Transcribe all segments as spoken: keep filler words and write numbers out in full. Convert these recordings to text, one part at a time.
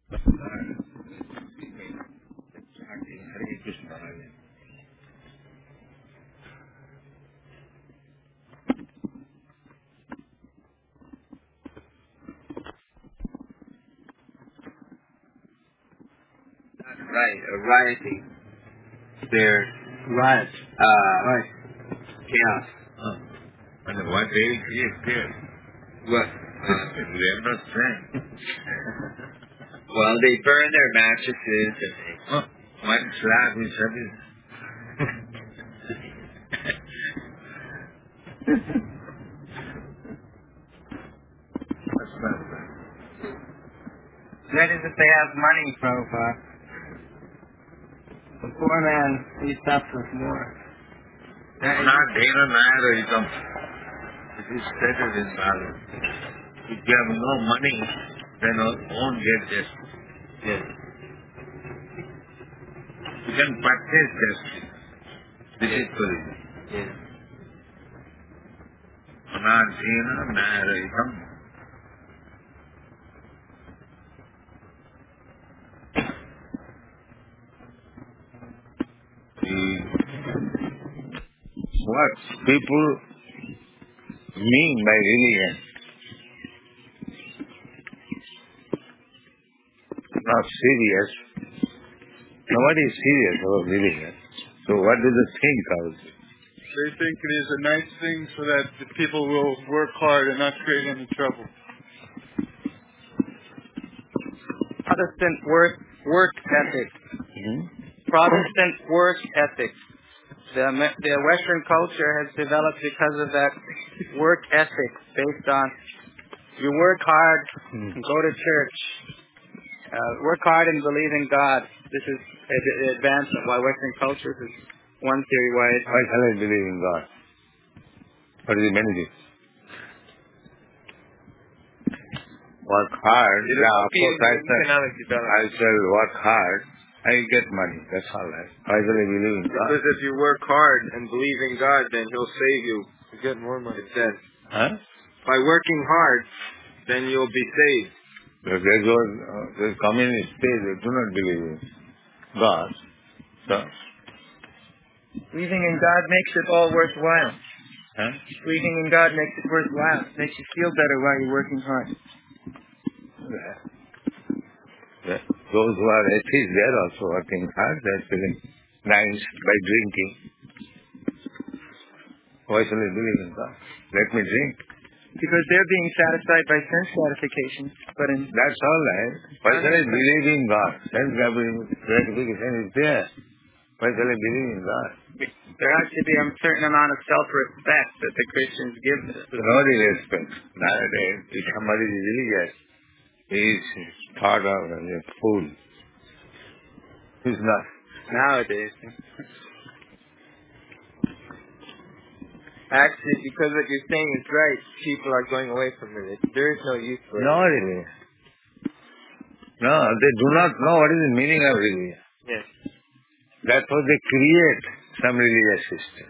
Hare Krishna. Right, uh, rioting. There's Riot. uh, Right. chaos. Uh, and what they create there? What? Uh, they are not friends. Well, they burn their mattresses and they... Uh, one slab is heavy. That's not right. That is if they have money, Prabhupada. The poor man, he suffers more. That is not Dana Nayarism. It is stated in Bhagavad. If you have no money, then you won't get justice. Yes. You can purchase justice. This Yes. is tourism. Yes. Anadhina Nayarism. What people mean by religion, not serious. Nobody is serious about religion. So what do they think of it? They think it is a nice thing so that the people will work hard and not create any trouble. Protestant work work ethic. Hmm? Protestant work ethic. The Am- the Western culture has developed because of that work ethic, based on you work hard, Hmm. go to church, uh, work hard and believe in God. This is the advancement. Why Western culture is one theory why it, Why shall I believe in God? What is the benefit? Work hard. It Yeah, will of be course I an shall, economic I development. shall work hard. I get money. That's all right. Why shall I believe in God? Because if you work hard and believe in God, then He'll save you. You get more money. It says. Huh? By working hard, then you'll be saved. Because there's those, uh, there's communist state, they do not believe in God. So, believing in God makes it all worthwhile. huh? Believing in God makes it worthwhile. Makes you feel better while you're working hard. The- Those who are atheists, they are also working hard. They're feeling nice by drinking. Why shall I believe in God? Let me drink. Because they're being satisfied by sense gratification. But in That's all right. Why shall I believe in God? Sense gratification is there. Why shall I believe in God? there has to be a certain amount of self-respect that the Christians give. Nobody respects. Nowadays, if somebody is religious, he is thought of as a fool. He's not. Nowadays. Actually, because what you're saying is right, people are going away from it. There is no use for it. No, really. No, they do not know what is the meaning of religion. Yes. That's why they create some religious system.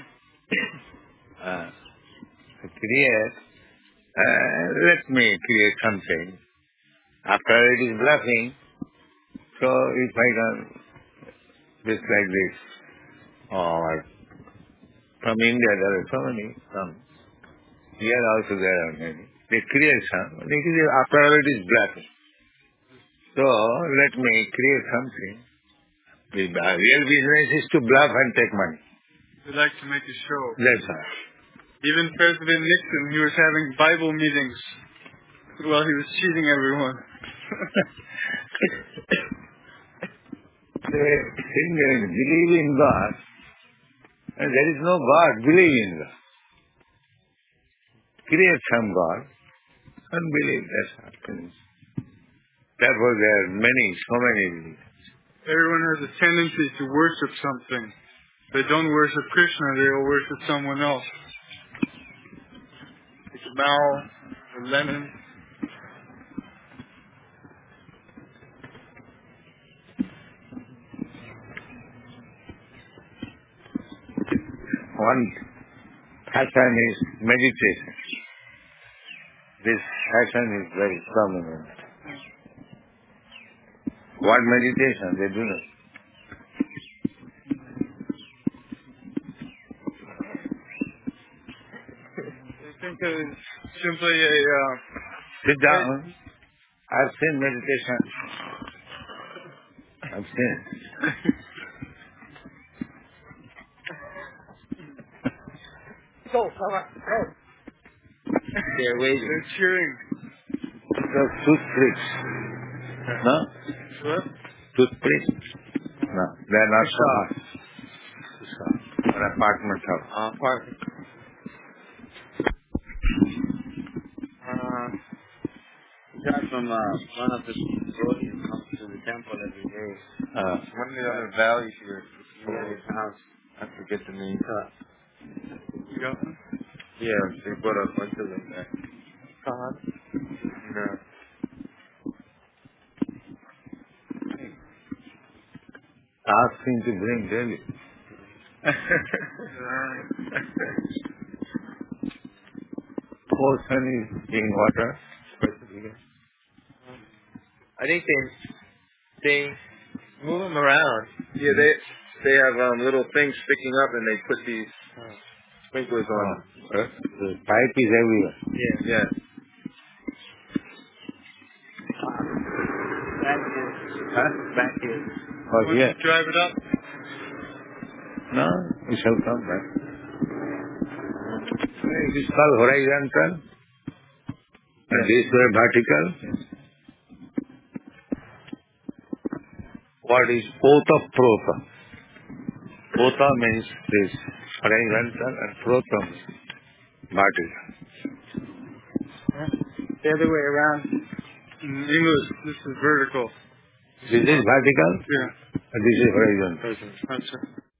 uh, they create, uh, let me create something. After it is bluffing, so if I can, just like this, or from India there are so many, some, here also there are many. They create some, it is, after all it is bluffing. So let me create something. The real business is to bluff and take money. They like to make a show. That's all. Even President Nixon, he was having Bible meetings while he was cheating everyone. They think they believe in God, and there is no God. Believe in God. Create some God and believe. That's all. Therefore, there are many, so many religions. Everyone has a tendency to worship something. They don't worship Krishna, they will worship someone else. Like Mao or Lenin. One fashion is meditation. This fashion is very prominent. What meditation? They do not. I think it's simply a, uh, Sit down. I've seen meditation. I've seen. Go, come on, go. They're waiting. they're cheering. The toothpicks. No? What? Toothpicks? No. They're not soft. An apartment house. Uh, apartment. Uh, got from uh, one of the devotees comes to the temple every day. Uh, One of the other valleys here. Near his house. I forget the name. You got them? Yeah, they brought a bunch of them there. Uh-huh. No. ask him to bring daily. Ocean is in water. I think they they move them around. Yeah, they they have um, little things sticking up, and they put these sprinklers on them. Oh, uh, the pipe is everywhere. Yeah. Yeah. Back here. Huh? Back here. Oh, Once yeah. you drive it up, No, we shall come back. It is called horizontal. And this way vertical. What is pota prota? Pota means this horizontal and prota means vertical. The other way around. in English, this is vertical. This is vertical Yeah. and this is horizontal. That's right.